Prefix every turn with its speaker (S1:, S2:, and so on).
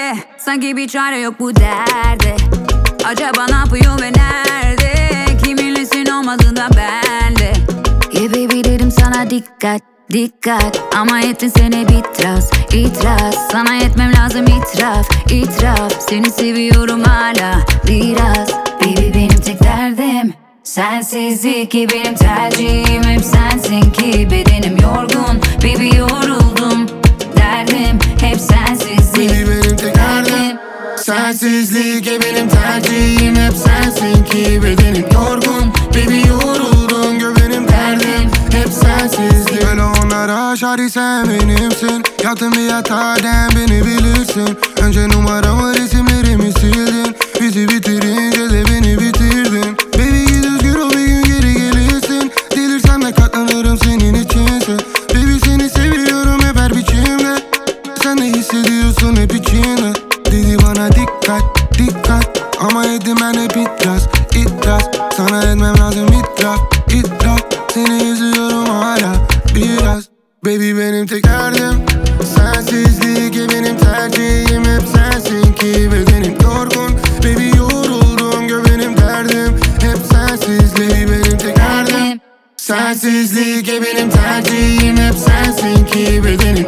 S1: yerde. Sanki bir çare yok bu derde. Acaba ne yapıyor ve nerede? Kiminlesin olmadığında bende. Yeah baby dedim sana dikkat, dikkat. Ama ettin seni itiraz, itiraz. Sana etmem lazım itiraf, itiraf. Seni seviyorum hala biraz. Baby benim tek derdim sensizlik ki benim tercihim hep sensin ki bedenim yorgun. Baby yoruldum derdim hep sensizlik.
S2: Baby benim tek derdim sensizlik ki benim tercihim hep sensin ki bedenim yorgun. Baby yoruldum benim derdim hep sensizlik. Böyle onlara şari sen benimsin. Yaktın bir yatarken beni bilirsin. Önce numaramı resimlerimi sildin. Bizi bitirince de beni bitirdin. Baby git özgür ol bir gün geri gelirsin. Delirsem de katlanırım senin içinse. Baby seni seviyorum hep her biçimde. Sen de hissediyorsun hep içinde. Dedi bana dikkat, dikkat. Ama ettim ben hep itiraz, itiraz. Sana etmem lazım itiraf, itiraf. Seni izliyorum hala biraz. Baby benim tek derdim sensizlik ki benim tercihim hep sensin ki bedenim yorgun. Baby yoruldum benim derdim hep sensizlik. Benim tek derdim sensizlik ki benim tercihim hep sensin ki bedenim